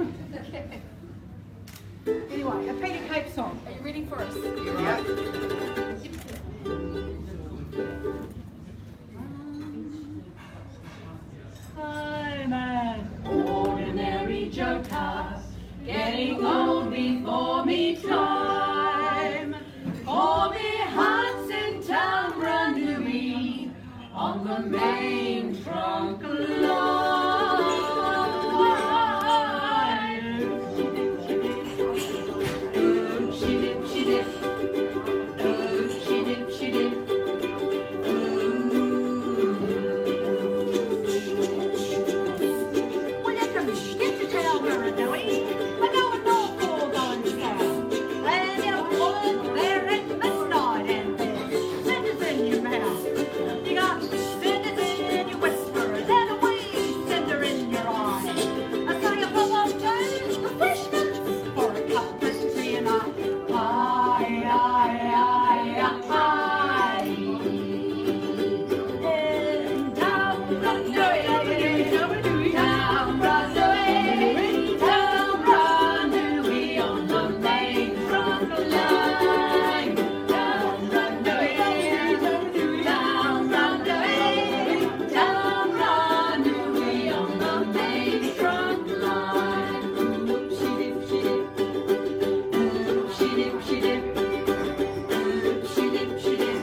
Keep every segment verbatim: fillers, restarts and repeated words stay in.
Anyway, a Peter Cape song. Are you reading for us? Yeah. I'm an ordinary joker, getting old before me time. For me hearts in town Ranui, on the main trunk line. Oop, she dip, she dip. Oop, she dip, she dip. Well, you can skip to town, Ranui. I know an awful going to town. And you walk there at midnight and there's cinders in your mouth. You got cinders in your whiskers and a wee cinder in your eye. I saw you pull up to refreshments for a cup of tea and I, aye, aye, aye, aye. In town, run away, town, run away, town, run away on the main trunk line. Town, run away, town, run away, town, run away on the main trunk line. Oop, she dip, she dip. Oop, she dip, she dip. Oop, she dip, she dip.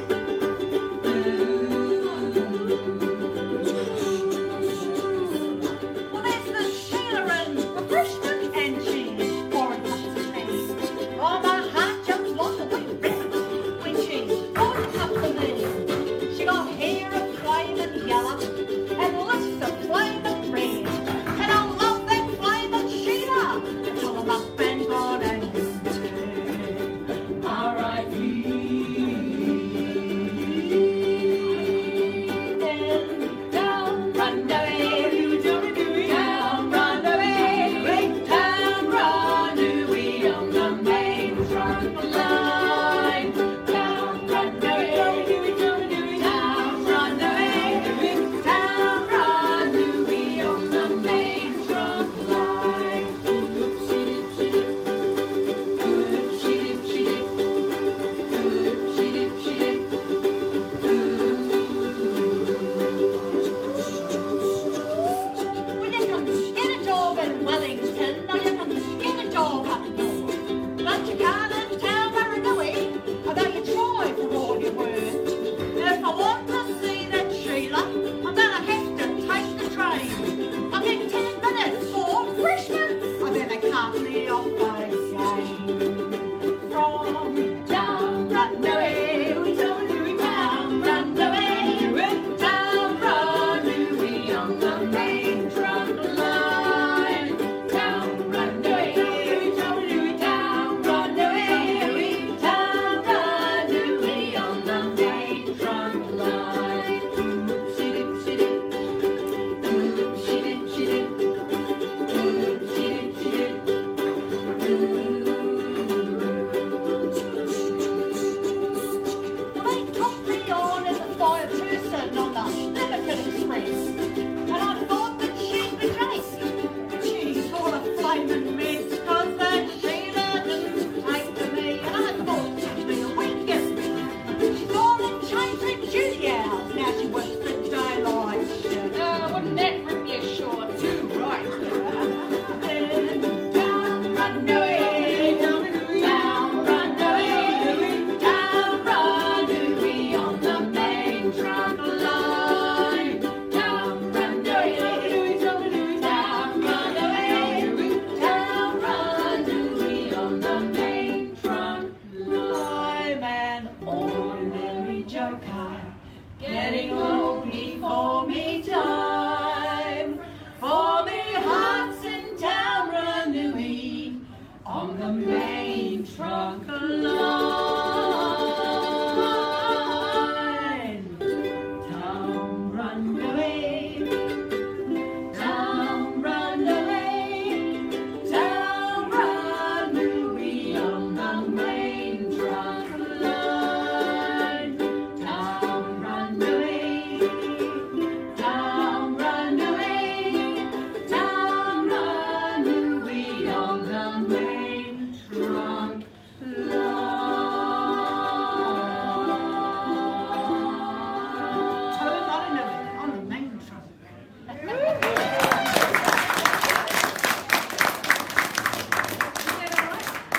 Well, there's the Sheila and refreshment and cheese, four cups of tea. Oh, my heart jumps like a wee rabbit when she's four cups of tea. She got hair of flaming yellow and lips of flaming red. And I love that flaming Sheila until I'm up and gone and R I P Down, run away, down, run away, down, run away on the main trunk line. Down, run away, down, run away, down, run away on the main trunk line. Oop, she dip, she dip. Oop, she dip, she dip. Oop, she dip, she dip. Well, you can skin a dog in Wellington, or you can skin a dog up north. But you can't in town Maranui, although you try for all you're worth. If I want to see that Sheila, I'm gonna have to take the train. I'll get ten minutes for refreshment, I better cut me off by again. From down, run away, we don't do down, run away, down, run away on the main trunk line. Down, run away, down, run away, down, run away on the main trunk line. Oop, she dip, she dip. Oop, she dip, she dip. Oop, she dip, she dip. Well, they took me on as a fire person on the Snapperton Express, and I thought that she'd be Tracy, but she's all a flaming mess, 'cause that Sheila didn't take to me, and I thought she'd be a weekend. She's all in change with duty hours, now she works the daylight shift. Uh, wouldn't that rip you short? Too right. Down, run away, down, run away, down, run away on the main trunk line. Down, run away, down, run away, down, run away on the main trunk line. Man, ordinary joker, getting old before me time. For me hearts in town Ranui, on the main trunk line.